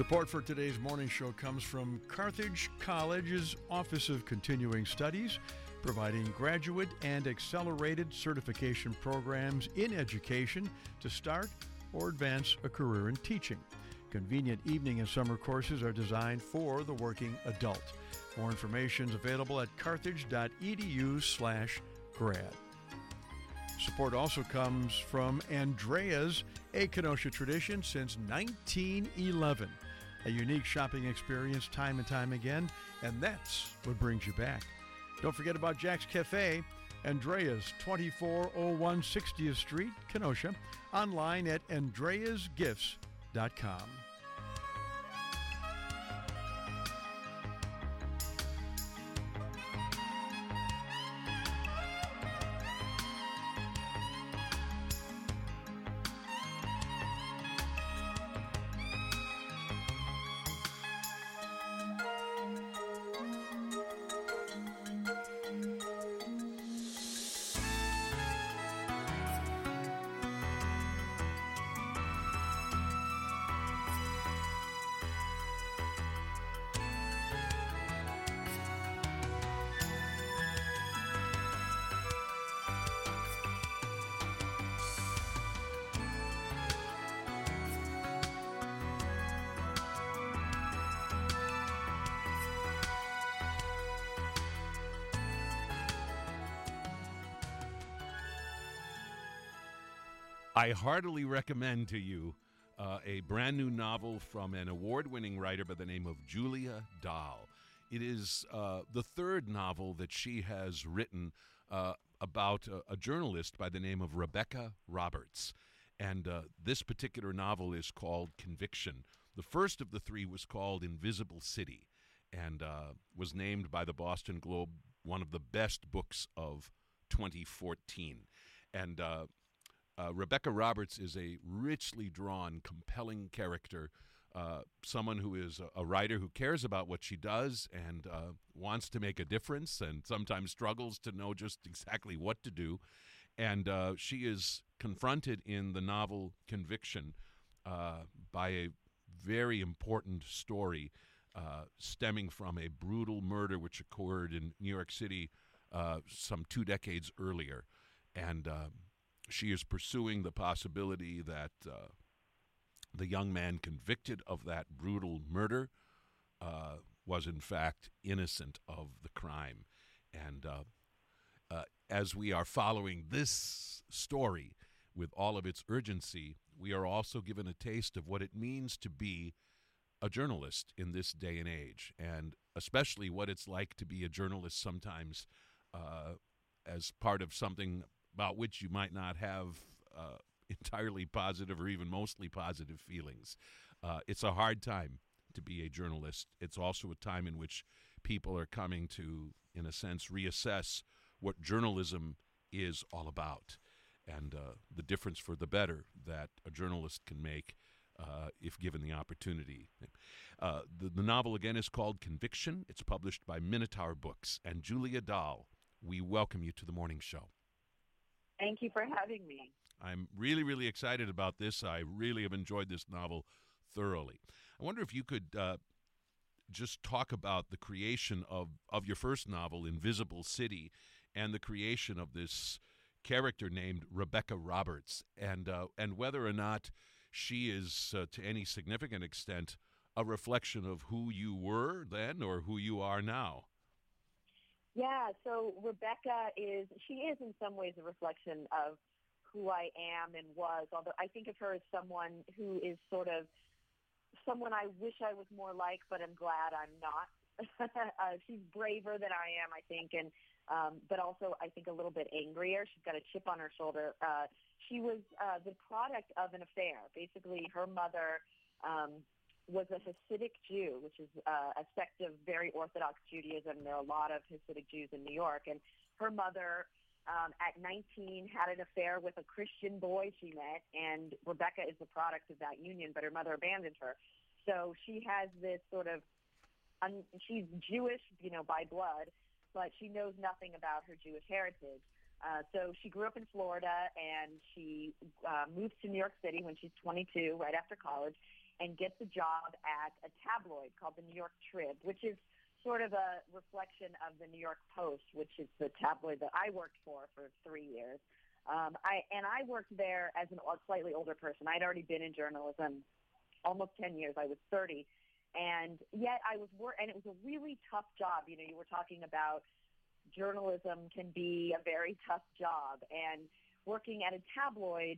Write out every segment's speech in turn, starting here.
Support for today's morning show comes from Carthage College's Office of Continuing Studies, providing graduate and accelerated certification programs in education to start or advance a career in teaching. Convenient evening and summer courses are designed for the working adult. More information is available at carthage.edu/grad. Support also comes from Andrea's, a Kenosha tradition since 1911. A unique shopping experience time and time again, and that's what brings you back. Don't forget about Jack's Cafe, Andrea's, 2401 60th Street, Kenosha, online at andreasgifts.com. I heartily recommend to you a brand new novel from an award-winning writer by the name of Julia Dahl. It is the third novel that she has written about a journalist by the name of Rebecca Roberts. And this particular novel is called Conviction. The first of the three was called Invisible City and was named by the Boston Globe one of the best books of 2014. And Rebecca Roberts is a richly drawn, compelling character, someone who is a writer who cares about what she does and wants to make a difference and sometimes struggles to know just exactly what to do. And she is confronted in the novel Conviction by a very important story stemming from a brutal murder which occurred in New York City some 2 decades earlier. And she is pursuing the possibility that the young man convicted of that brutal murder was in fact innocent of the crime. And as we are following this story with all of its urgency, we are also given a taste of what it means to be a journalist in this day and age, and especially what it's like to be a journalist sometimes as part of something about which you might not have entirely positive or even mostly positive feelings. It's a hard time to be a journalist. It's also a time in which people are coming to, in a sense, reassess what journalism is all about and the difference for the better that a journalist can make if given the opportunity. The novel, again, is called Conviction. It's published by Minotaur Books. And Julia Dahl, we welcome you to the morning show. Thank you for having me. I'm really, really excited about this. I really have enjoyed this novel thoroughly. I wonder if you could just talk about the creation of your first novel, Invisible City, and the creation of this character named Rebecca Roberts, and whether or not she is, to any significant extent, a reflection of who you were then or who you are now. Yeah, so Rebecca is in some ways a reflection of who I am and was, although I think of her as someone who is sort of someone I wish I was more like, but I'm glad I'm not. She's braver than I am, I think, and but also I think a little bit angrier. She's got a chip on her shoulder. She was the product of an affair. Basically, her mother was a Hasidic Jew, which is a sect of very Orthodox Judaism. There are a lot of Hasidic Jews in New York. And her mother, at 19, had an affair with a Christian boy she met, and Rebecca is the product of that union, but her mother abandoned her. So she has this sort of, she's Jewish, by blood, but she knows nothing about her Jewish heritage. So she grew up in Florida, and she moved to New York City when she's 22, right after college. and gets a job at a tabloid called the New York Trib, which is sort of a reflection of the New York Post, which is the tabloid that I worked for 3 years. I worked there as a slightly older person. I'd already been in journalism almost 10 years. I was 30. And yet and it was a really tough job. You know, you were talking about journalism can be a very tough job. And working at a tabloid,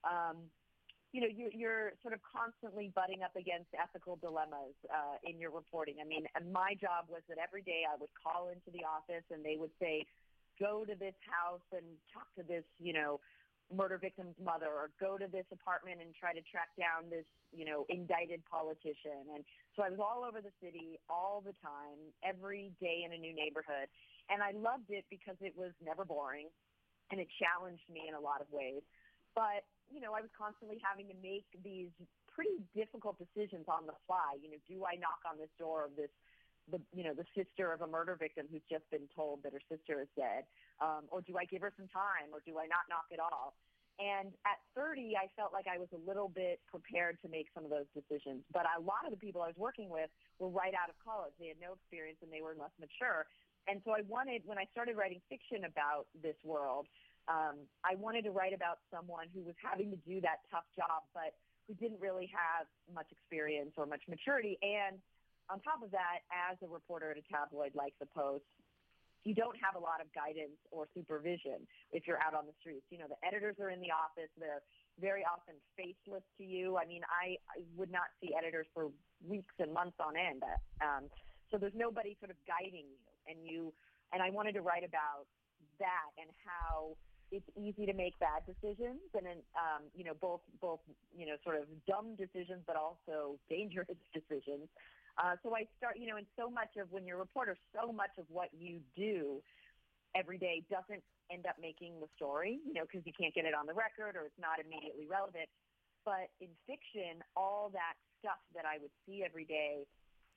you know, you're sort of constantly butting up against ethical dilemmas in your reporting. I mean, and my job was that every day I would call into the office and they would say, go to this house and talk to this, you know, murder victim's mother, or go to this apartment and try to track down this, you know, indicted politician. And so I was all over the city all the time, every day in a new neighborhood. And I loved it because it was never boring and it challenged me in a lot of ways. But, you know, I was constantly having to make these pretty difficult decisions on the fly. You know, do I knock on this door of the sister of a murder victim who's just been told that her sister is dead? Or do I give her some time, or do I not knock at all? And at 30, I felt like I was a little bit prepared to make some of those decisions. But a lot of the people I was working with were right out of college. They had no experience and they were less mature. And so when I started writing fiction about this world, I wanted to write about someone who was having to do that tough job, but who didn't really have much experience or much maturity. And on top of that, as a reporter at a tabloid like the Post, you don't have a lot of guidance or supervision if you're out on the streets. You know, the editors are in the office. They're very often faceless to you. I mean, I would not see editors for weeks and months on end. So there's nobody sort of guiding you. And I wanted to write about that and how it's easy to make bad decisions and, you know, both, you know, sort of dumb decisions, but also dangerous decisions. So I start, you know, and so much of when you're a reporter, so much of what you do every day doesn't end up making the story, you know, because you can't get it on the record or it's not immediately relevant. But in fiction, all that stuff that I would see every day,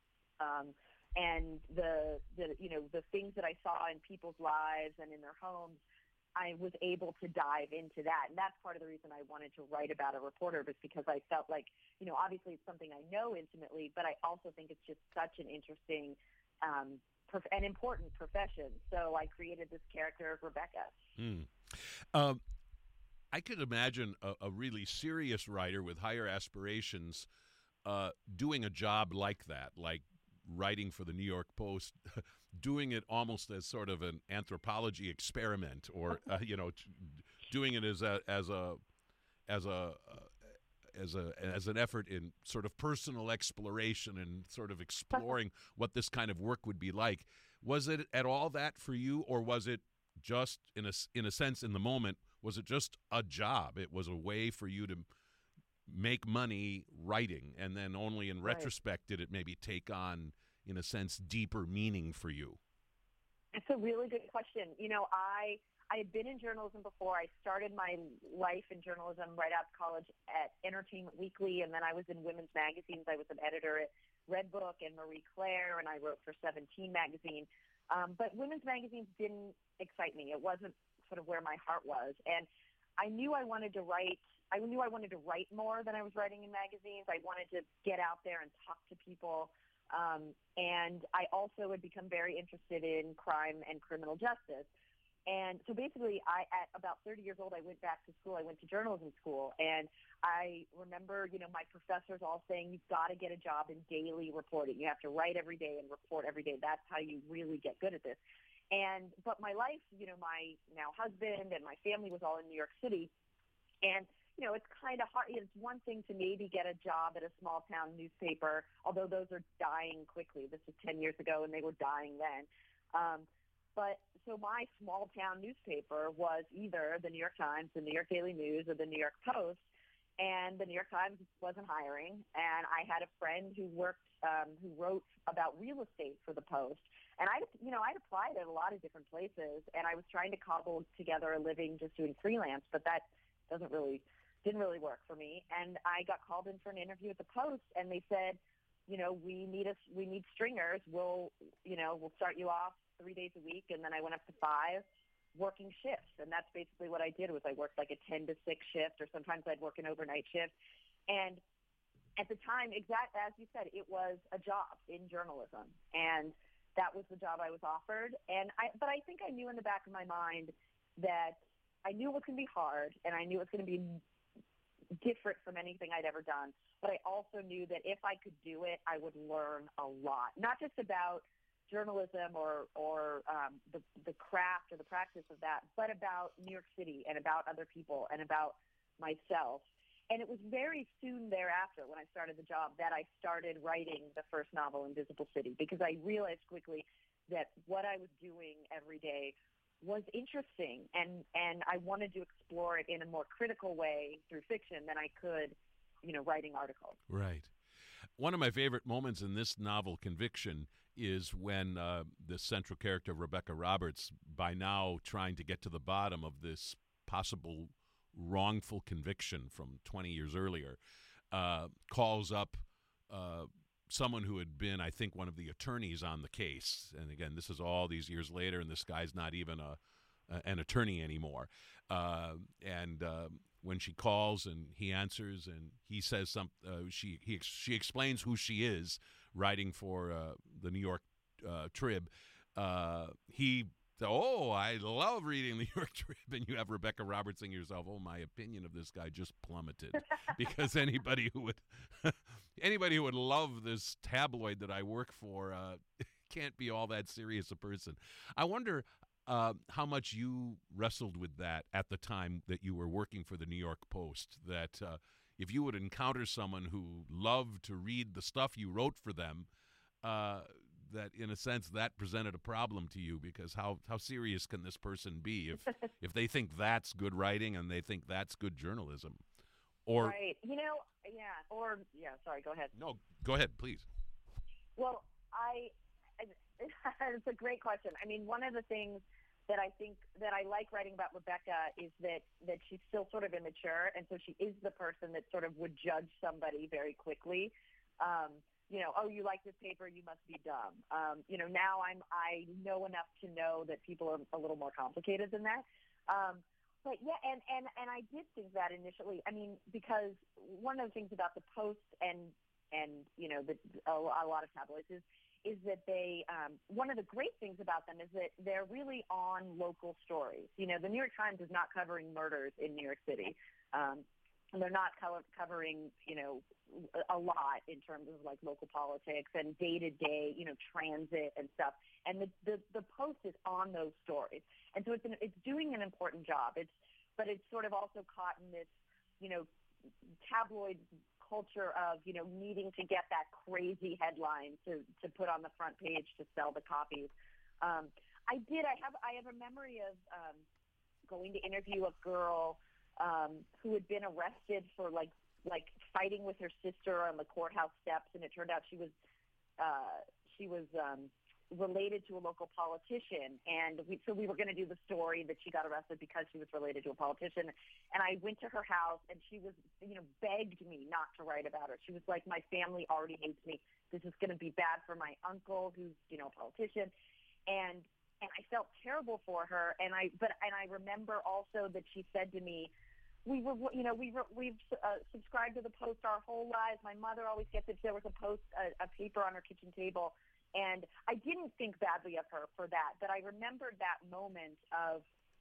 and the you know, the things that I saw in people's lives and in their homes, I was able to dive into that. And that's part of the reason I wanted to write about a reporter, was because I felt like, you know, obviously it's something I know intimately, but I also think it's just such an interesting and important profession. So I created this character of Rebecca. I could imagine a really serious writer with higher aspirations doing a job like that, like writing for the New York Post, doing it almost as sort of an anthropology experiment, or you know, doing it as an effort in sort of personal exploration and sort of exploring what this kind of work would be like. Was it at all that for you, or was it just in a sense in the moment? Was it just a job? It was a way for you to make money writing, and then only in retrospect did it maybe take on, in a sense, deeper meaning for you? It's a really good question. You know, I had been in journalism before. I started my life in journalism right out of college at Entertainment Weekly, and then I was in women's magazines. I was an editor at Redbook and Marie Claire, and I wrote for 17 magazine. But women's magazines didn't excite me. It wasn't sort of where my heart was. And I knew I wanted to write. I knew I wanted to write more than I was writing in magazines. I wanted to get out there and talk to people. And I also had become very interested in crime and criminal justice. And so basically, at about 30 years old, I went back to school. I went to journalism school. And I remember, you know, my professors all saying, you've got to get a job in daily reporting. You have to write every day and report every day. That's how you really get good at this. But my life, you know, my now husband and my family was all in New York City. And you know, it's kind of hard. It's one thing to maybe get a job at a small town newspaper, although those are dying quickly. This was 10 years ago, and they were dying then. But so my small town newspaper was either the New York Times, the New York Daily News, or the New York Post. And the New York Times wasn't hiring. And I had a friend who who wrote about real estate for the Post. And I'd applied at a lot of different places, and I was trying to cobble together a living just doing freelance, but that didn't really work for me. And I got called in for an interview at the Post, and they said, you know, we need stringers. We'll start you off 3 days a week. And then I went up to 5 working shifts. And that's basically what I did. Was I worked like a 10 to 6 shift, or sometimes I'd work an overnight shift. And at the time, exactly as you said, it was a job in journalism, and that was the job I was offered. But I think I knew in the back of my mind that I knew it was going to be hard, and I knew it was going to be different from anything I'd ever done. But I also knew that if I could do it, I would learn a lot, not just about journalism or the craft or the practice of that, but about New York City and about other people and about myself. And it was very soon thereafter, when I started the job, that I started writing the first novel, Invisible City, because I realized quickly that what I was doing every day was interesting, and I wanted to explore it in a more critical way through fiction than I could, writing articles. Right. One of my favorite moments in this novel, Conviction, is when the central character, Rebecca Roberts, by now trying to get to the bottom of this possible wrongful conviction from 20 years earlier, calls up someone who had been, I think, one of the attorneys on the case. And again, this is all these years later, and this guy's not even an attorney anymore. When she calls and he answers and he says she explains who she is, writing for the New York Trib. I love reading the New York Trib, and you have Rebecca Roberts saying to yourself, "Oh, my opinion of this guy just plummeted," because anybody who would love this tabloid that I work for can't be all that serious a person. I wonder how much you wrestled with that at the time that you were working for the New York Post, that if you would encounter someone who loved to read the stuff you wrote for them, that in a sense that presented a problem to you, because how serious can this person be if they think that's good writing and they think that's good journalism? Or right. Sorry, go ahead. No, go ahead, please. Well, it's a great question. I mean, one of the things that I think that I like writing about Rebecca is that she's still sort of immature, and so she is the person that sort of would judge somebody very quickly. Oh, you like this paper, you must be dumb. Now I know enough to know that people are a little more complicated than that. But yeah, and I did think that initially. I mean, because one of the things about the Post and a lot of tabloids is that they one of the great things about them is that they're really on local stories. The New York Times is not covering murders in New York City. And they're not covering, a lot in terms of like local politics and day-to-day, transit and stuff. And the Post is on those stories. And so it's doing an important job. But it's sort of also caught in this, tabloid culture of, needing to get that crazy headline to put on the front page to sell the copies. I have a memory of going to interview a girl who had been arrested for like fighting with her sister on the courthouse steps, and it turned out she was related to a local politician, and so we were going to do the story that she got arrested because she was related to a politician. And I went to her house, and she was, begged me not to write about her. She was like, "My family already hates me. This is going to be bad for my uncle, who's a politician." And I felt terrible for her. And I remember also that she said to me, we've subscribed to the Post our whole lives. My mother always gets it. There was a paper on her kitchen table, and I didn't think badly of her for that. But I remembered that moment of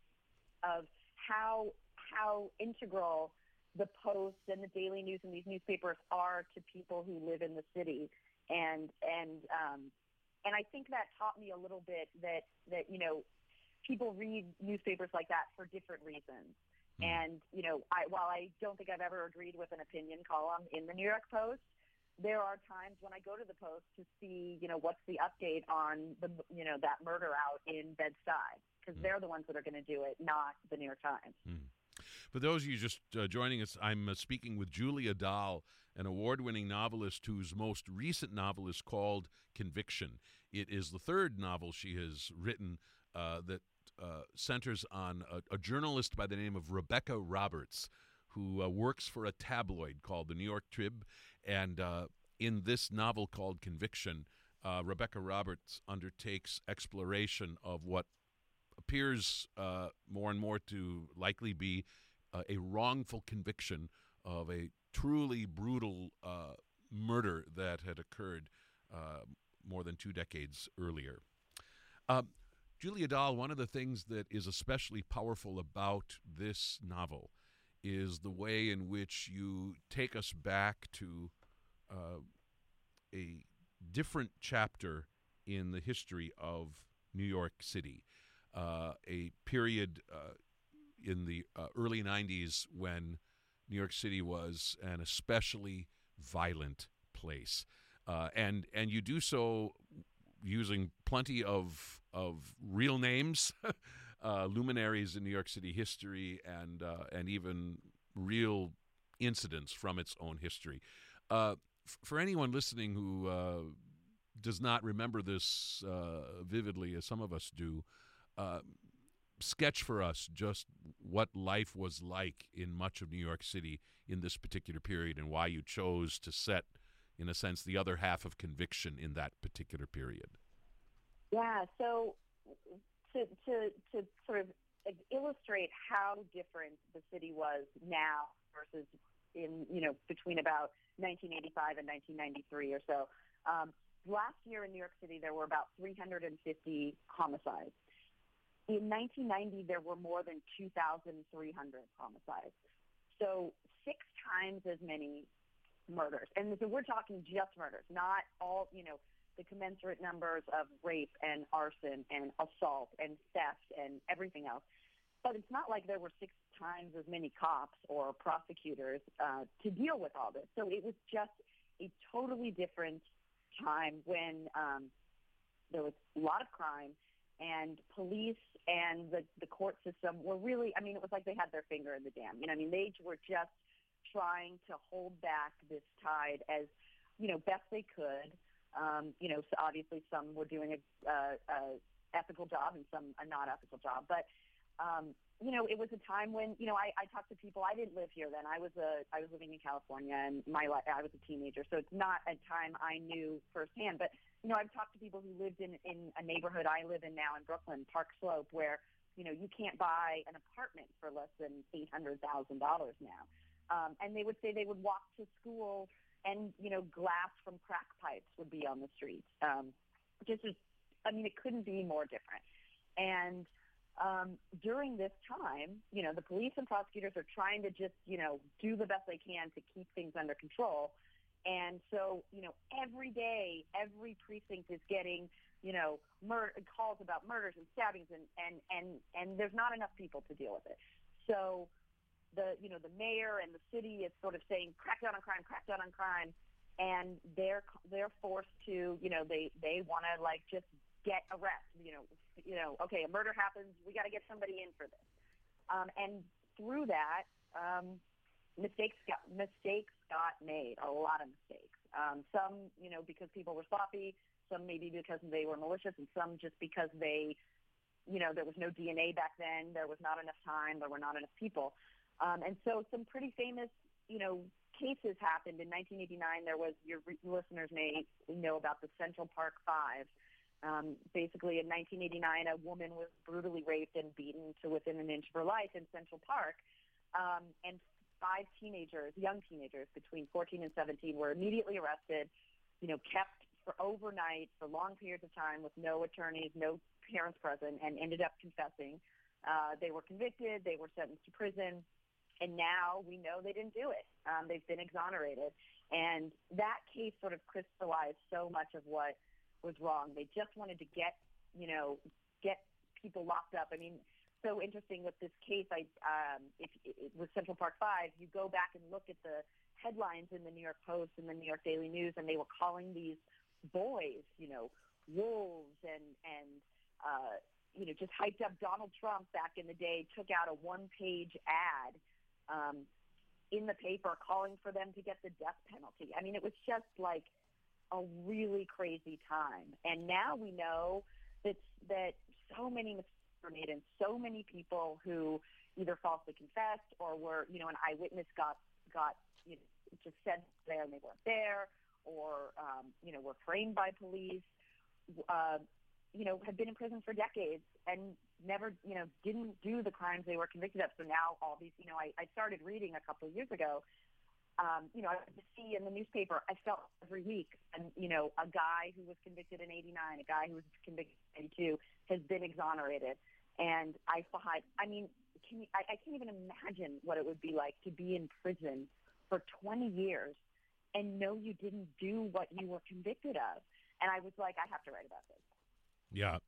how integral the Post and the Daily News and these newspapers are to people who live in the city, and I think that taught me a little bit that people read newspapers like that for different reasons. And, while I don't think I've ever agreed with an opinion column in the New York Post, there are times when I go to the Post to see, what's the update on that murder out in Bed-Stuy, because they're the ones that are going to do it, not the New York Times. For those of you just joining us, I'm speaking with Julia Dahl, an award-winning novelist whose most recent novel is called Conviction. It is the third novel she has written that centers on a journalist by the name of Rebecca Roberts, who works for a tabloid called the New York Trib. And in this novel called Conviction, Rebecca Roberts undertakes exploration of what appears more and more to likely be a wrongful conviction of a truly brutal murder that had occurred more than 2 decades earlier. Uh, Julia Dahl, one of the things that is especially powerful about this novel is the way in which you take us back to a different chapter in the history of New York City, a period in the early 90s when New York City was an especially violent place. And you do so using plenty of real names, luminaries in New York City history, and even real incidents from its own history. For anyone listening who does not remember this vividly, as some of us do, sketch for us just what life was like in much of New York City in this particular period, and why you chose to set, in a sense, the other half of Conviction in that particular period. Yeah, so to sort of illustrate how different the city was now versus between about 1985 and 1993 or so. Last year in New York City, there were about 350 homicides. In 1990, there were more than 2,300 homicides. So 6 times as many murders. And so we're talking just murders, not all, the commensurate numbers of rape and arson and assault and theft and everything else. But it's not like there were 6 times as many cops or prosecutors to deal with all this. So it was just a totally different time when there was a lot of crime, and police and the court system were really, it was like they had their finger in the dam. They were just trying to hold back this tide as, best they could. So obviously some were doing a ethical job and some a not ethical job. But, it was a time when, I talked to people. I didn't live here then. I was living in California, and I was a teenager. So it's not a time I knew firsthand. But, I've talked to people who lived in a neighborhood I live in now in Brooklyn, Park Slope, where, you can't buy an apartment for less than $800,000 now. And they would say they would walk to school and, glass from crack pipes would be on the streets. It couldn't be more different. And during this time, the police and prosecutors are trying to just, do the best they can to keep things under control. And so, every day, every precinct is getting, calls about murders and stabbings, and there's not enough people to deal with it. So the mayor and the city is sort of saying, crack down on crime, and they're forced to, they want to just get arrested. Okay, a murder happens, we got to get somebody in for this. And through that, mistakes got made, a lot of mistakes. Some, because people were sloppy, some maybe because they were malicious, and some just because there was no DNA back then, there was not enough time, there were not enough people. And so some pretty famous, cases happened. In 1989, there was, your listeners may know about the Central Park Five. Basically, in 1989, a woman was brutally raped and beaten to within an inch of her life in Central Park. And 5 young teenagers between 14 and 17 were immediately arrested, kept for overnight for long periods of time with no attorneys, no parents present, and ended up confessing. They were convicted. They were sentenced to prison. And now we know they didn't do it. They've been exonerated. And that case sort of crystallized so much of what was wrong. They just wanted to get people locked up. So interesting with this case, with Central Park Five, you go back and look at the headlines in the New York Post and the New York Daily News, and they were calling these boys, wolves, and just hyped up. Donald Trump back in the day took out a 1-page ad in the paper calling for them to get the death penalty. It was just like a really crazy time. And now we know that so many mistakes were made, and so many people who either falsely confessed or were, an eyewitness got just said there and they weren't there, or were framed by police, had been in prison for decades and never, didn't do the crimes they were convicted of. So now all these, I started reading a couple of years ago I would see in the newspaper, I felt every week, and, a guy who was convicted in 89, a guy who was convicted in 82 has been exonerated. And I mean, I can't even imagine what it would be like to be in prison for 20 years and know you didn't do what you were convicted of. And I was like, I have to write about this. Yeah,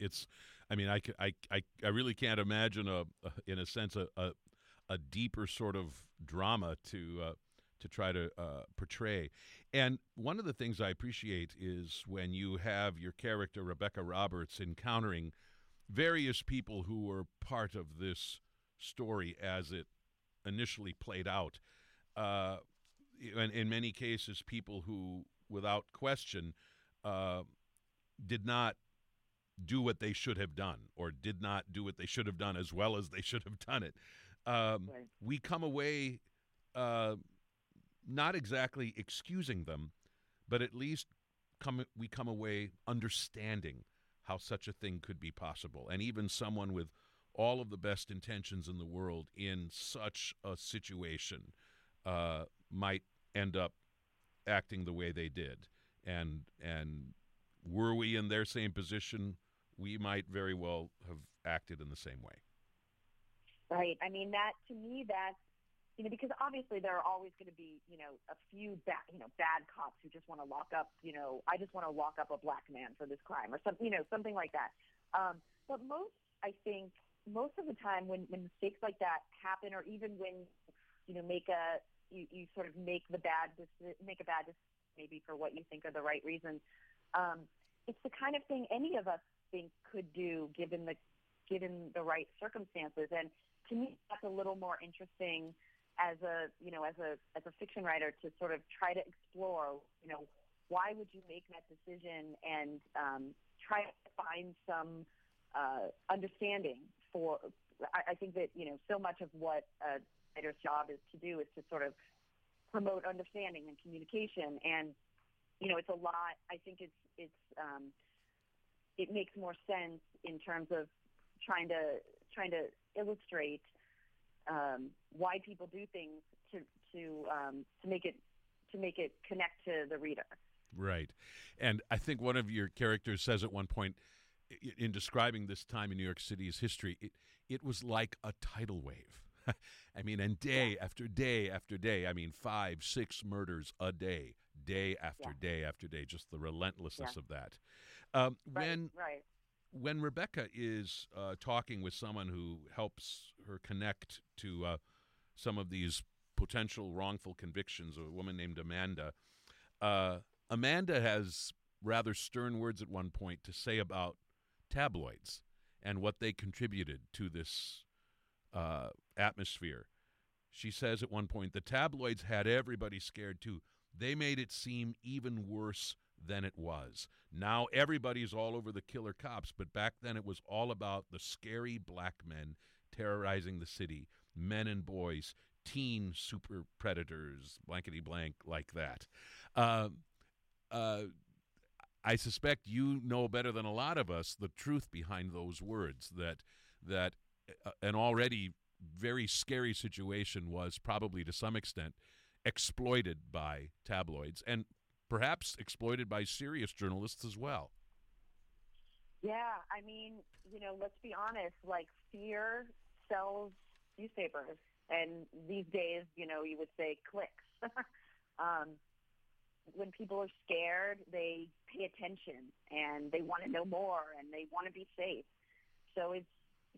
I really can't imagine in a sense, a deeper sort of drama to try to portray. And one of the things I appreciate is when you have your character, Rebecca Roberts, encountering various people who were part of this story as it initially played out. And in many cases, people who, without question, did not do what they should have done, or did not do what they should have done as well as they should have done it. Right. We come away not exactly excusing them, but at least we come away understanding how such a thing could be possible. And even someone with all of the best intentions in the world in such a situation might end up acting the way they did. And were we in their same position, we might very well have acted in the same way. Right. I mean, to me, that's, because obviously there are always going to be, a few bad cops who just want to lock up, I just want to lock up a black man for this crime or something, something like that. But I think most of the time when mistakes like that happen, or even when, you sort of make a bad decision maybe for what you think are the right reasons. It's the kind of thing any of us think could do given the right circumstances. And to me, that's a little more interesting as a fiction writer, to sort of try to explore, why would you make that decision, and try to find some understanding for. I think that so much of what a writer's job is to do is to sort of promote understanding and communication, and it's a lot. I think it makes more sense in terms of trying to illustrate why people do things to make it connect to the reader. Right. And I think one of your characters says at one point in describing this time in New York City's history, it was like a tidal wave. I mean, and day after day after day, 5, 6 murders a day, day after day after day, just the relentlessness of that. When Rebecca is talking with someone who helps her connect to some of these potential wrongful convictions, a woman named Amanda, Amanda has rather stern words at one point to say about tabloids and what they contributed to this atmosphere. She says at one point, the tabloids had everybody scared too. They made it seem even worse than it was. Now everybody's all over the killer cops, but back then it was all about the scary black men terrorizing the city, men and boys, teen super predators, blankety blank, like that. I suspect you know better than a lot of us the truth behind those words, that an already very scary situation was probably to some extent exploited by tabloids, and perhaps exploited by serious journalists as well. Yeah, I mean, let's be honest, like, fear sells newspapers. And these days, you would say clicks. When people are scared, they pay attention and they want to know more and they want to be safe. So it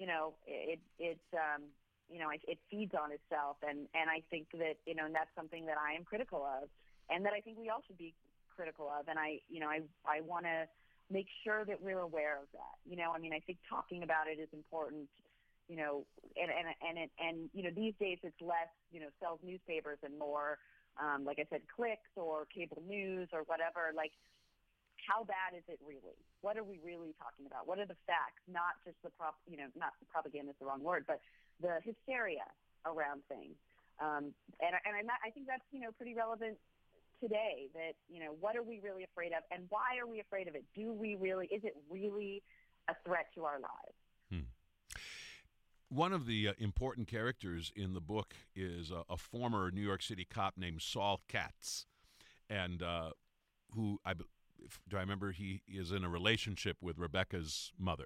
feeds on itself. And I think that, and that's something that I am critical of, and that I think we all should be critical of. And I want to make sure that we're aware of that. I think talking about it is important. And these days it's less, sells newspapers and more, like I said, clicks or cable news or whatever. Like, how bad is it really? What are we really talking about? What are the facts? Not just not propaganda is the wrong word, but the hysteria around things. And I think that's, pretty relevant today, that, what are we really afraid of, and why are we afraid of it? Is it really a threat to our lives? One of the important characters in the book is a former New York City cop named Saul Katz, and do I remember he is in a relationship with Rebecca's mother.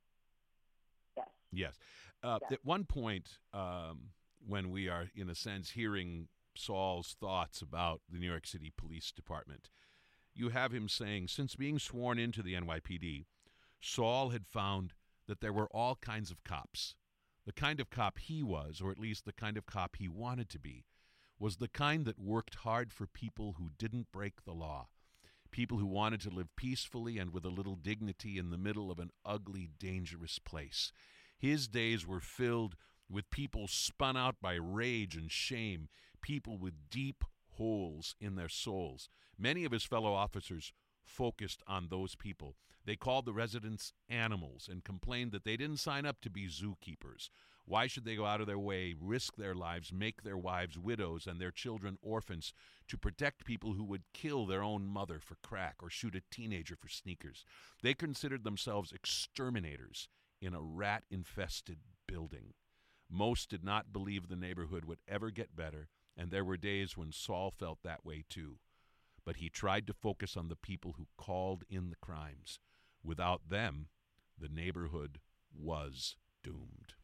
Yes. Yes. Yes. At one point, when we are, in a sense, hearing Saul's thoughts about the New York City Police Department, you have him saying, since being sworn into the NYPD, Saul had found that there were all kinds of cops. The kind of cop he was, or at least the kind of cop he wanted to be, was the kind that worked hard for people who didn't break the law, people who wanted to live peacefully and with a little dignity in the middle of an ugly, dangerous place. His days were filled with people spun out by rage and shame, people with deep holes in their souls. Many of his fellow officers focused on those people. They called the residents animals and complained that they didn't sign up to be zookeepers. Why should they go out of their way, risk their lives, make their wives widows and their children orphans to protect people who would kill their own mother for crack or shoot a teenager for sneakers? They considered themselves exterminators in a rat-infested building. Most did not believe the neighborhood would ever get better, and there were days when Saul felt that way too. But he tried to focus on the people who called in the crimes. Without them, the neighborhood was doomed.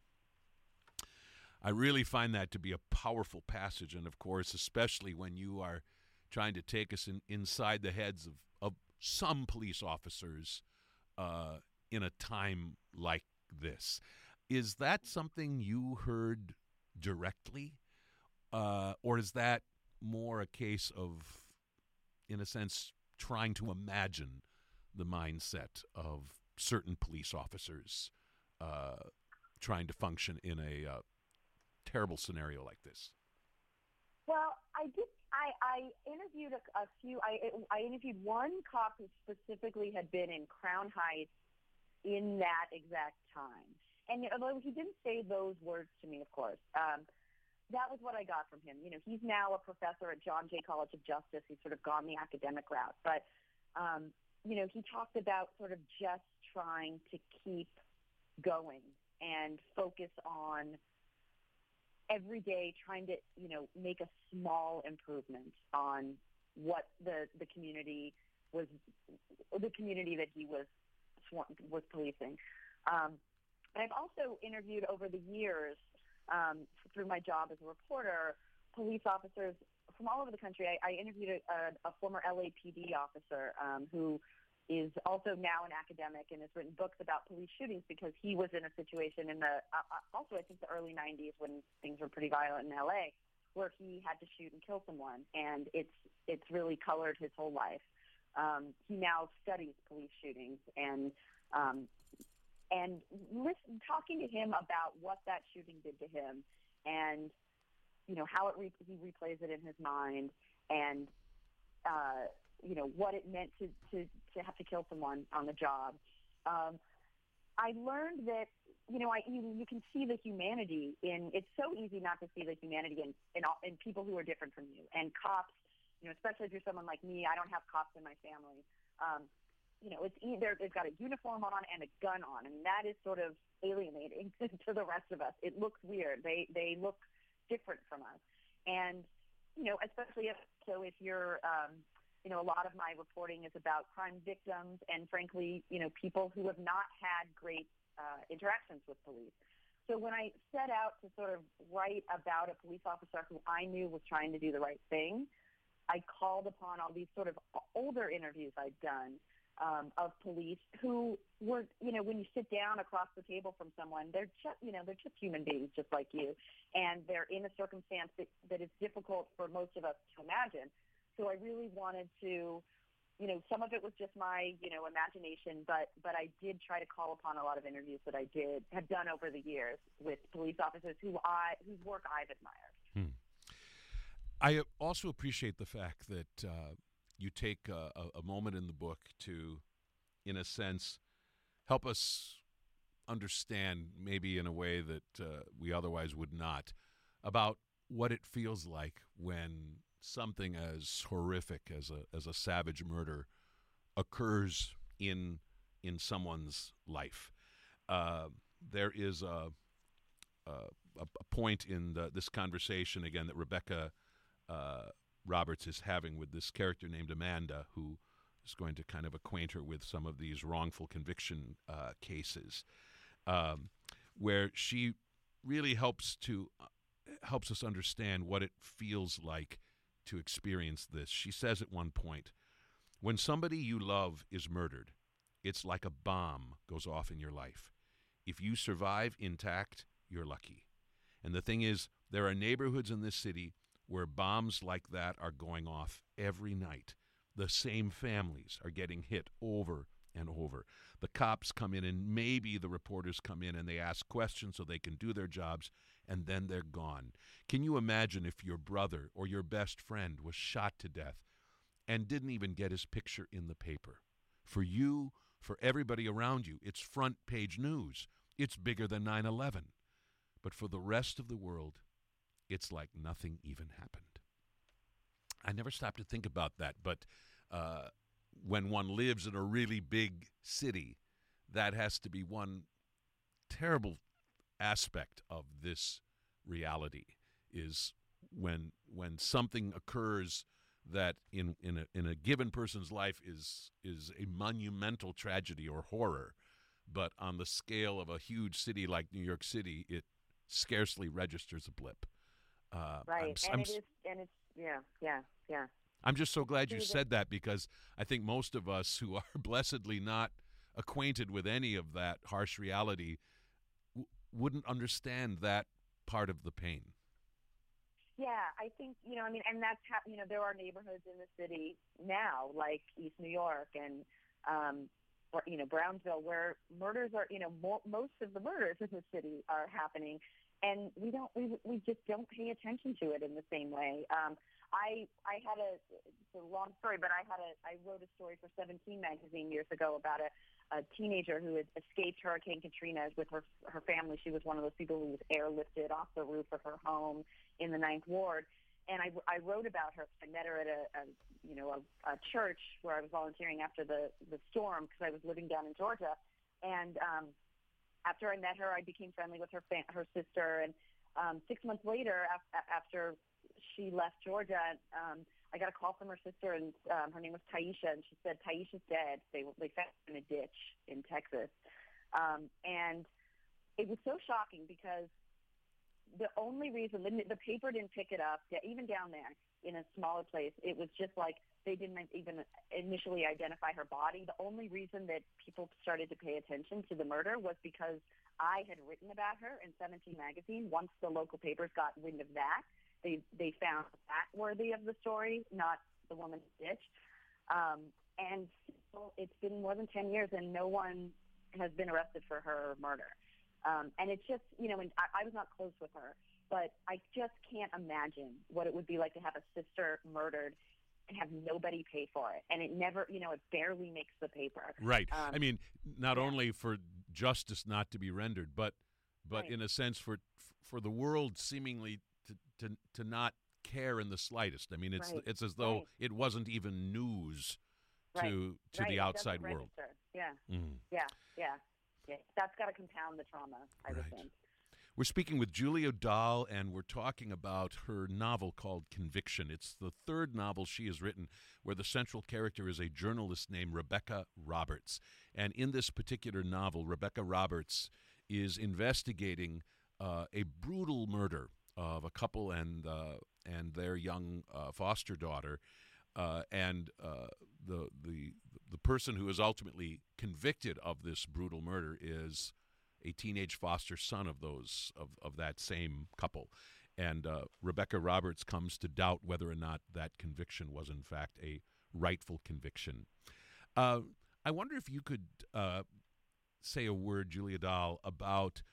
I really find that to be a powerful passage, and of course, especially when you are trying to take us inside the heads of some police officers in a time like this. Is that something you heard directly, or is that more a case of, in a sense, trying to imagine the mindset of certain police officers trying to function in a terrible scenario like this? Well, I did. I interviewed a few. I interviewed one cop who specifically had been in Crown Heights in that exact time. And although he didn't say those words to me, of course, that was what I got from him. He's now a professor at John Jay College of Justice. He's sort of gone the academic route. But, he talked about sort of just trying to keep going and focus on every day trying to, make a small improvement on what the community was, the community that he was policing. And I've also interviewed over the years, through my job as a reporter, police officers from all over the country. I interviewed a former LAPD officer who is also now an academic and has written books about police shootings because he was in a situation in also I think the early 90s when things were pretty violent in LA, where he had to shoot and kill someone, and it's really colored his whole life. He now studies police shootings and talking to him about what that shooting did to him, and how he replays it in his mind, and what it meant to have to kill someone on the job. I learned that you can see the humanity in. It's so easy not to see the humanity in people who are different from you, and cops. Especially if you're someone like me, I don't have cops in my family. It's either they've got a uniform on and a gun on, and that is sort of alienating to the rest of us. It looks weird. They look different from us, and especially if you're, a lot of my reporting is about crime victims and, frankly, people who have not had great interactions with police. So when I set out to sort of write about a police officer who I knew was trying to do the right thing, I called upon all these sort of older interviews I'd done of police who were, when you sit down across the table from someone, they're just human beings just like you, and they're in a circumstance that is difficult for most of us to imagine. So I really wanted to, some of it was just my, imagination, but I did try to call upon a lot of interviews that I have done over the years with police officers whose work I've admired. I also appreciate the fact that you take a moment in the book to, in a sense, help us understand, maybe in a way that we otherwise would not, about what it feels like when something as horrific as a savage murder occurs in someone's life. There is a point in this conversation again that Rebecca Roberts is having with this character named Amanda, who is going to kind of acquaint her with some of these wrongful conviction cases, where she really helps us understand what it feels like to experience this. She says at one point, when somebody you love is murdered, it's like a bomb goes off in your life. If you survive intact, you're lucky. And the thing is, there are neighborhoods in this city where bombs like that are going off every night. The same families are getting hit over and over. The cops come in, and maybe the reporters come in and they ask questions so they can do their jobs, and then they're gone. Can you imagine if your brother or your best friend was shot to death and didn't even get his picture in the paper? For you, for everybody around you, it's front page news. It's bigger than 9/11. But for the rest of the world, it's like nothing even happened. I never stopped to think about that, but when one lives in a really big city, that has to be one terrible aspect of this reality, is when something occurs that in a given person's life is a monumental tragedy or horror, but on the scale of a huge city like New York City, it scarcely registers a blip. Right, yeah. I'm just so glad you said that, because I think most of us who are blessedly not acquainted with any of that harsh reality wouldn't understand that part of the pain. Yeah, I think, and that's how, there are neighborhoods in the city now, like East New York and, Brownsville, where murders are, most of the murders in the city are happening, and we just don't pay attention to it in the same way. It's a long story, but I wrote a story for 17 magazine years ago about a teenager who had escaped Hurricane Katrina with her family. She was one of those people who was airlifted off the roof of her home in the Ninth Ward. And I wrote about her. I met her at a church where I was volunteering after the storm, because I was living down in Georgia. And after I met her, I became friendly with her sister. And 6 months later, after she left Georgia, I got a call from her sister, and her name was Taisha, and she said, Taisha's dead. They found her in a ditch in Texas. And it was so shocking, because the only reason the paper didn't pick it up, even down there in a smaller place, it was just like they didn't even initially identify her body. The only reason that people started to pay attention to the murder was because I had written about her in 17 magazine. Once the local papers got wind of that, they found that worthy of the story, not the woman's ditch. And it's been more than 10 years, and no one has been arrested for her murder. And it's just, and I was not close with her, but I just can't imagine what it would be like to have a sister murdered and have nobody pay for it. And it never, it barely makes the paper. Right. I mean, not only for justice not to be rendered, but right. In a sense for the world seemingly to not care in the slightest. I mean, it's as though it wasn't even news to the outside world. Yeah. Mm. Yeah. That's got to compound the trauma, I would think. We're speaking with Julia Dahl, and we're talking about her novel called Conviction. It's the third novel she has written where the central character is a journalist named Rebecca Roberts. And in this particular novel, Rebecca Roberts is investigating a brutal murder of a couple and their young foster daughter, and the person who is ultimately convicted of this brutal murder is a teenage foster son of that same couple. And Rebecca Roberts comes to doubt whether or not that conviction was in fact a rightful conviction. I wonder if you could say a word, Julia Dahl, about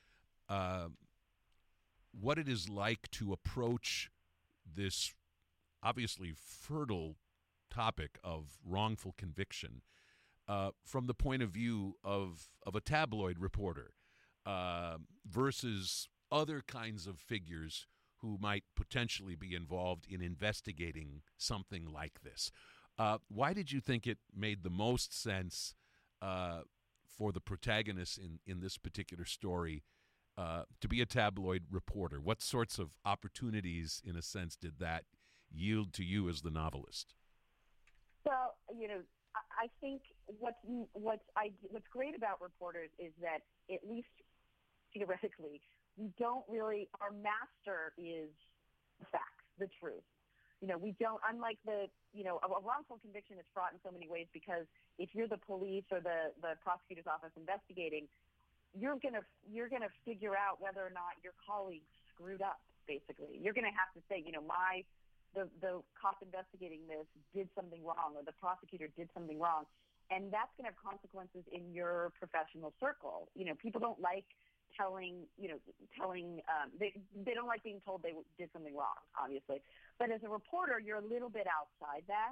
what it is like to approach this obviously fertile topic of wrongful conviction from the point of view of a tabloid reporter versus other kinds of figures who might potentially be involved in investigating something like this. Why did you think it made the most sense for the protagonist in this particular story to be a tabloid reporter? What sorts of opportunities, in a sense, did that yield to you as the novelist? Well, I think what's great about reporters is that, at least theoretically, we don't really. Our master is the facts, the truth. We don't. Unlike a wrongful conviction is fraught in so many ways, because if you're the police or the prosecutor's office investigating, you're gonna figure out whether or not your colleagues screwed up. Basically, you're gonna have to say, the cop investigating this did something wrong, or the prosecutor did something wrong, and that's going to have consequences in your professional circle. People don't like telling, they don't like being told they did something wrong, obviously. But as a reporter, you're a little bit outside that.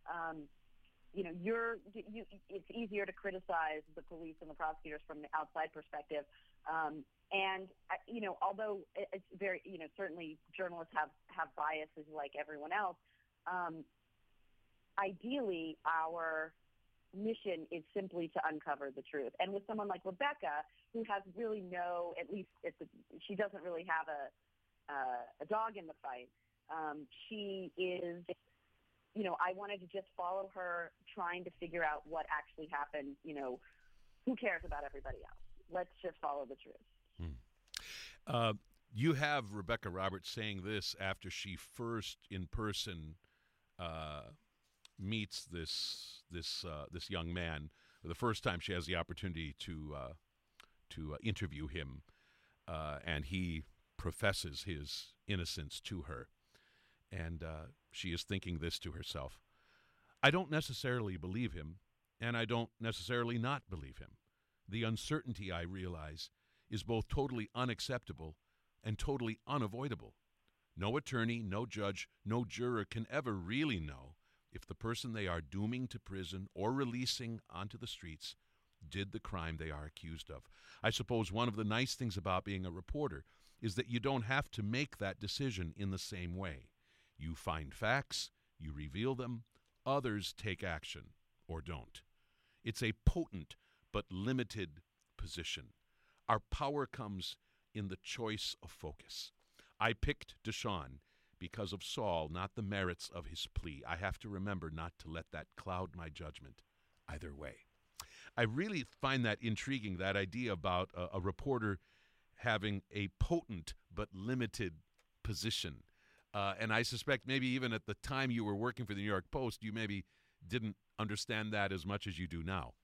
It's easier to criticize the police and the prosecutors from the outside perspective. Although it's very, certainly journalists have biases like everyone else, ideally our mission is simply to uncover the truth. And with someone like Rebecca, who has really she doesn't really have a dog in the fight. She is, I wanted to just follow her trying to figure out what actually happened. Who cares about everybody else? Let's just follow the truth. You have Rebecca Roberts saying this after she first in person meets this young man. The first time she has the opportunity to interview him, and he professes his innocence to her, and she is thinking this to herself: I don't necessarily believe him, and I don't necessarily not believe him. The uncertainty, I realize, is both totally unacceptable and totally unavoidable. No attorney, no judge, no juror can ever really know if the person they are dooming to prison or releasing onto the streets did the crime they are accused of. I suppose one of the nice things about being a reporter is that you don't have to make that decision in the same way. You find facts, you reveal them, others take action or don't. It's a potent but limited position. Our power comes in the choice of focus. I picked Deshaun because of Saul, not the merits of his plea. I have to remember not to let that cloud my judgment either way. I really find that intriguing, that idea about a reporter having a potent but limited position. And I suspect maybe even at the time you were working for the New York Post, you maybe didn't understand that as much as you do now.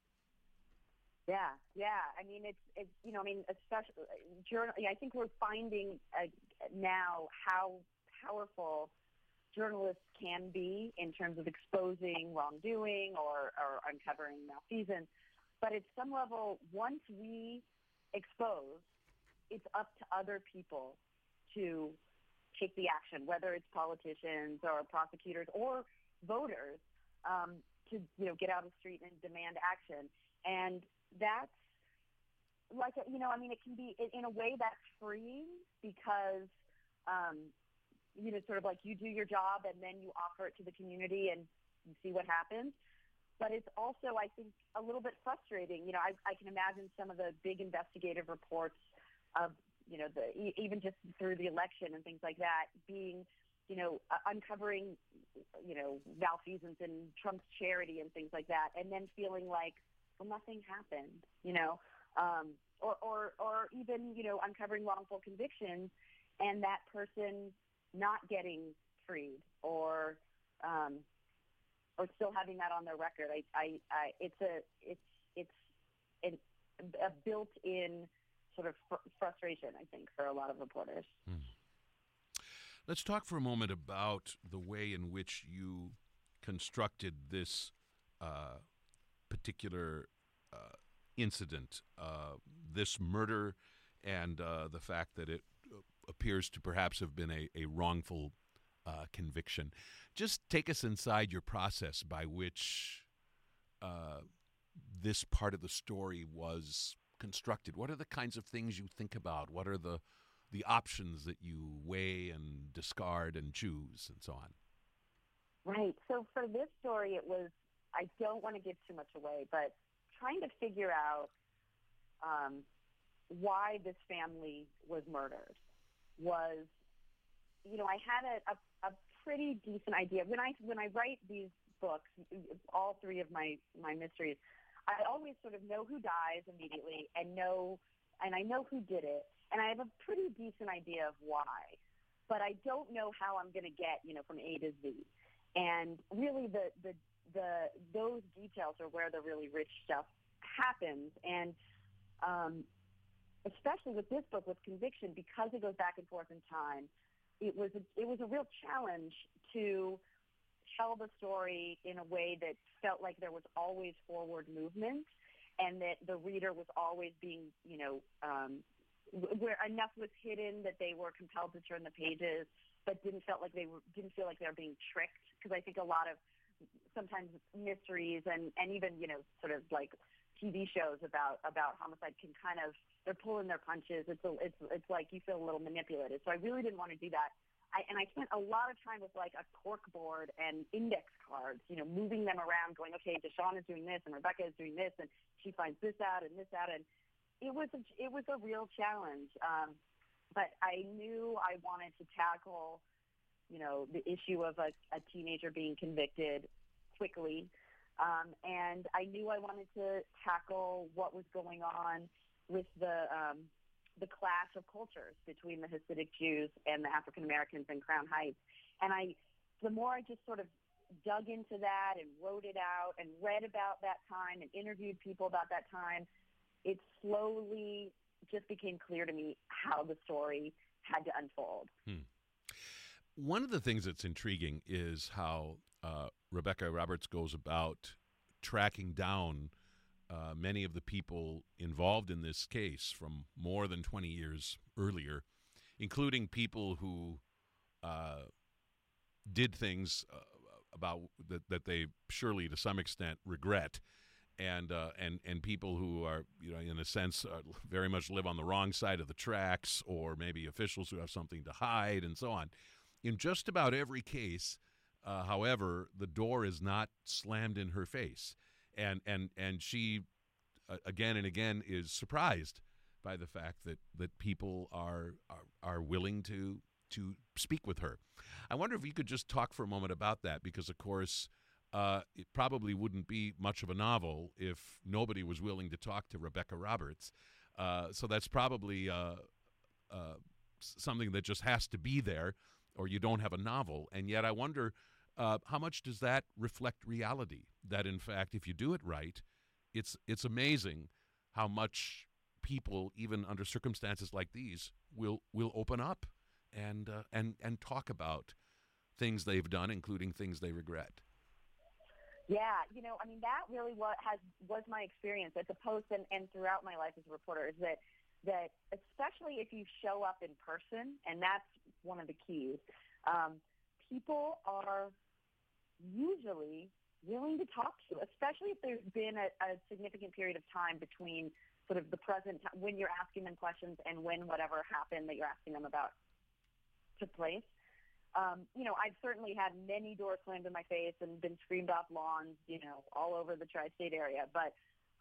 Yeah. I mean, especially I think we're finding now how powerful journalists can be in terms of exposing wrongdoing or uncovering malfeasance. But at some level, once we expose, it's up to other people to take the action, whether it's politicians or prosecutors or voters, to get out of the street and demand action. And that's like, it can be, in a way, that's freeing because, sort of like you do your job and then you offer it to the community and you see what happens. But it's also, I think, a little bit frustrating. I can imagine some of the big investigative reports of, even just through the election and things like that being, uncovering, malfeasance in Trump's charity and things like that, and then feeling like, well, nothing happened, or even, uncovering wrongful convictions and that person not getting freed or still having that on their record. It's a built-in sort of frustration, I think, for a lot of reporters. Let's talk for a moment about the way in which you constructed this particular incident, this murder, and the fact that it appears to perhaps have been a wrongful conviction. Just take us inside your process by which this part of the story was constructed. What are the kinds of things you think about? What are the options that you weigh and discard and choose and so on? Right. So for this story, it was, I don't want to give too much away, but trying to figure out why this family was murdered was, I had a pretty decent idea. When I write these books, all three of my mysteries, I always sort of know who dies immediately and I know who did it, and I have a pretty decent idea of why, but I don't know how I'm going to get, from A to Z. And really those details are where the really rich stuff happens. And especially with this book, with Conviction, because it goes back and forth in time, it was a real challenge to tell the story in a way that felt like there was always forward movement and that the reader was always being, where enough was hidden that they were compelled to turn the pages, but didn't feel like they were being tricked. Because I think a lot of sometimes mysteries and even, sort of like TV shows about homicide can kind of, they're pulling their punches. It's like you feel a little manipulated. So I really didn't want to do that. I spent a lot of time with like a cork board and index cards, moving them around, going, okay, Deshawn is doing this and Rebecca is doing this, and she finds this out and this out, and it was a real challenge. But I knew I wanted to tackle, the issue of a teenager being convicted quickly, and I knew I wanted to tackle what was going on with the clash of cultures between the Hasidic Jews and the African Americans in Crown Heights. And the more I just sort of dug into that and wrote it out and read about that time and interviewed people about that time, it slowly just became clear to me how the story had to unfold. One of the things that's intriguing is how Rebecca Roberts goes about tracking down many of the people involved in this case from more than 20 years earlier, including people who did things about that they surely to some extent regret, and people who are, in a sense, very much live on the wrong side of the tracks, or maybe officials who have something to hide, and so on. In just about every case, however, the door is not slammed in her face. And she, again and again, is surprised by the fact that people are willing to speak with her. I wonder if you could just talk for a moment about that, because, of course, it probably wouldn't be much of a novel if nobody was willing to talk to Rebecca Roberts. So that's probably something that just has to be there, or you don't have a novel. And yet I wonder, how much does that reflect reality? That, in fact, if you do it right, it's amazing how much people, even under circumstances like these, will open up and talk about things they've done, including things they regret. Yeah, that really was my experience at the Post and throughout my life as a reporter, is that especially if you show up in person, and that's one of the keys, people are usually willing to talk to you, especially if there's been a significant period of time between sort of the present time when you're asking them questions and when whatever happened that you're asking them about took place. I've certainly had many doors slammed in my face and been screamed off lawns, all over the tri-state area. But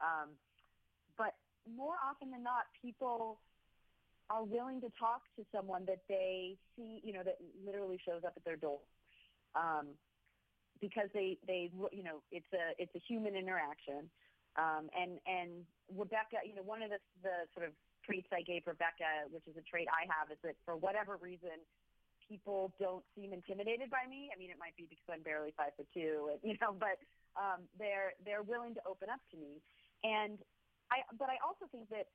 more often than not, people are willing to talk to someone that they see, that literally shows up at their door. Because they it's a human interaction. And Rebecca, one of the sort of traits I gave Rebecca, which is a trait I have, is that for whatever reason, people don't seem intimidated by me. I mean, it might be because I'm barely 5'2", but they're willing to open up to me. And I also think that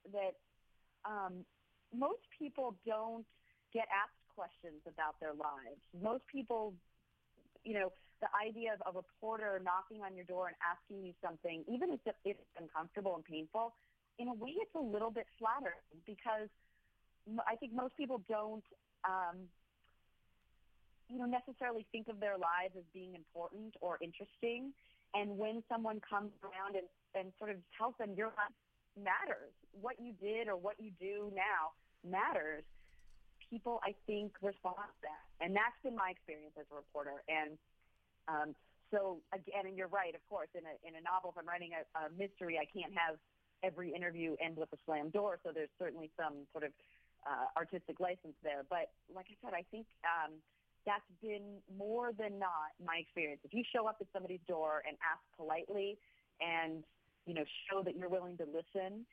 most people don't get asked questions about their lives. Most people, the idea of a reporter knocking on your door and asking you something, even if it's uncomfortable and painful, in a way it's a little bit flattering, because I think most people don't necessarily think of their lives as being important or interesting. And when someone comes around and sort of tells them your life matters, what you did or what you do now matters, people, I think, respond to that. And that's been my experience as a reporter. And so, again, and you're right, of course, in a novel, if I'm writing a mystery, I can't have every interview ends with a slam door, so there's certainly some sort of artistic license there. But like I said, I think that's been more than not my experience. If you show up at somebody's door and ask politely and, show that you're willing to listen,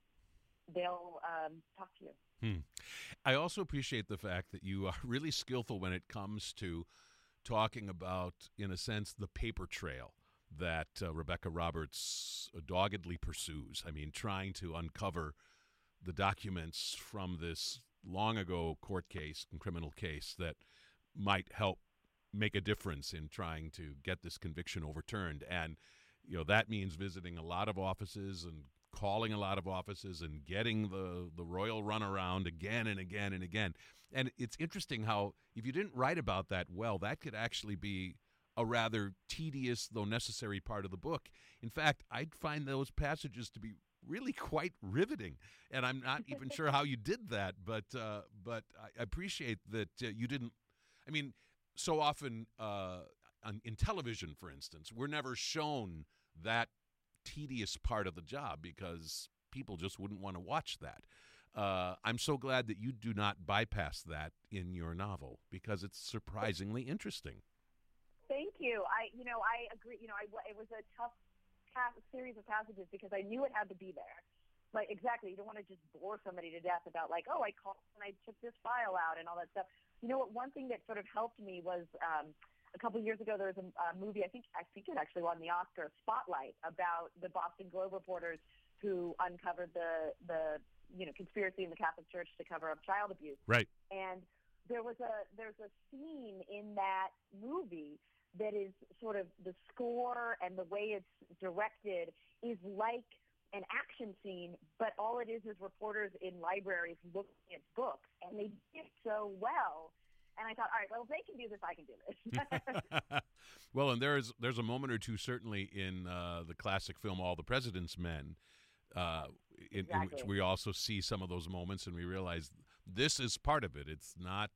they'll talk to you. I also appreciate the fact that you are really skillful when it comes to talking about, in a sense, the paper trail that Rebecca Roberts doggedly pursues. I mean, trying to uncover the documents from this long ago court case and criminal case that might help make a difference in trying to get this conviction overturned. And, that means visiting a lot of offices and calling a lot of offices and getting the royal runaround again and again and again. And it's interesting how if you didn't write about that well, that could actually be a rather tedious, though necessary part of the book. In fact, I'd find those passages to be really quite riveting, and I'm not even sure how you did that, but I appreciate that you didn't. I mean, so often in television, for instance, we're never shown that tedious part of the job because people just wouldn't want to watch that. I'm so glad that you do not bypass that in your novel because it's surprisingly interesting. Thank you. I agree. It was a tough series of passages because I knew it had to be there. Like, exactly. You don't want to just bore somebody to death about I called and I took this file out and all that stuff. You know what? One thing that sort of helped me was a couple of years ago there was a movie. I think it actually won the Oscar, Spotlight, about the Boston Globe reporters who uncovered the conspiracy in the Catholic Church to cover up child abuse. Right. And there's a scene in that movie that is sort of the score and the way it's directed is like an action scene, but all it is reporters in libraries looking at books, and they did it so well. And I thought, all right, well, if they can do this, I can do this. Well, and there's a moment or two certainly in the classic film All the President's Men, in which we also see some of those moments, and we realize this is part of it. It's not.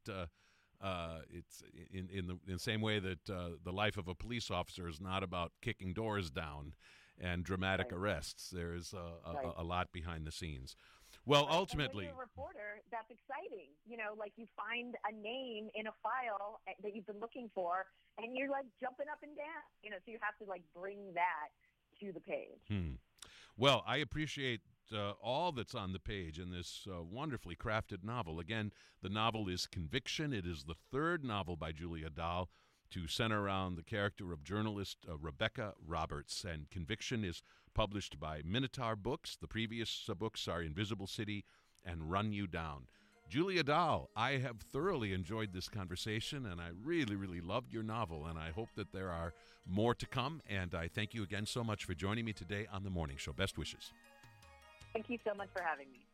It's in the same way that the life of a police officer is not about kicking doors down and dramatic arrests. There's a lot behind the scenes. Well, ultimately, and when you're a reporter, that's exciting. You find a name in a file that you've been looking for, and you're jumping up and down. So you have to bring that to the page. Well, I appreciate all that's on the page in this wonderfully crafted novel. Again, the novel is Conviction. It is the third novel by Julia Dahl to center around the character of journalist Rebecca Roberts. And Conviction is published by Minotaur Books. The previous books are Invisible City and Run You Down. Julia Dahl, I have thoroughly enjoyed this conversation, and I really, really loved your novel, and I hope that there are more to come. And I thank you again so much for joining me today on The Morning Show. Best wishes. Thank you so much for having me.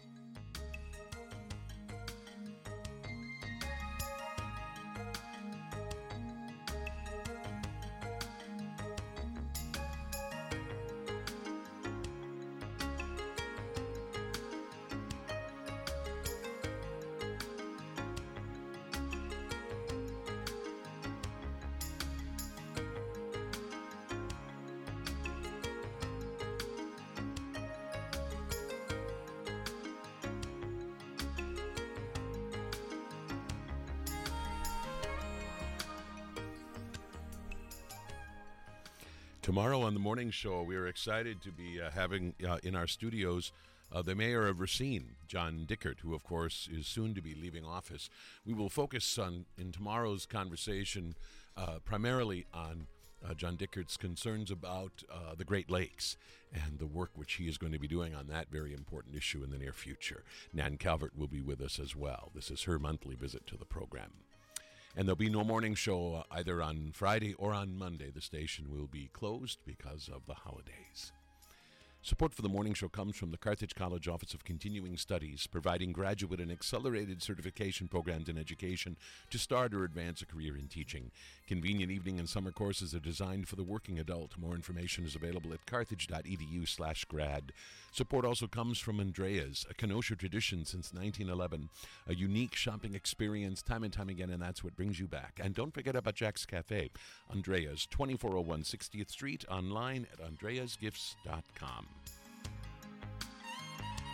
Tomorrow on The Morning Show, we are excited to be having in our studios the mayor of Racine, John Dickert, who, of course, is soon to be leaving office. We will focus in tomorrow's conversation primarily on John Dickert's concerns about the Great Lakes and the work which he is going to be doing on that very important issue in the near future. Nan Calvert will be with us as well. This is her monthly visit to the program. And there'll be no morning show either on Friday or on Monday. The station will be closed because of the holidays. Support for the morning show comes from the Carthage College Office of Continuing Studies, providing graduate and accelerated certification programs in education to start or advance a career in teaching. Convenient evening and summer courses are designed for the working adult. More information is available at carthage.edu/grad. Support also comes from Andrea's, a Kenosha tradition since 1911, a unique shopping experience time and time again, and that's what brings you back. And don't forget about Jack's Cafe, Andrea's, 2401 60th Street, online at andreasgifts.com.